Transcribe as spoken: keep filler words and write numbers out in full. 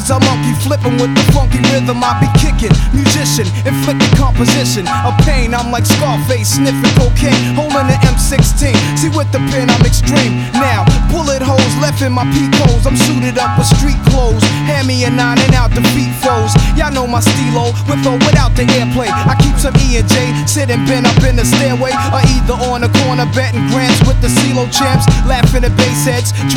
was a monkey flipping with the funky rhythm I be kicking. Musician, inflicting composition of pain. I'm like Scarface, sniffing cocaine, holding an M sixteen. See, with the pen I'm extreme. Now, bullet holes left in my peak holes. I'm suited up with street clothes. Hand me a nine and out defeat foes. Y'all know my stilo, with or without the airplay. I keep some E and J sitting bent up in the stairway, or either on the corner betting grants with the CeeLo champs, laughing at bass heads.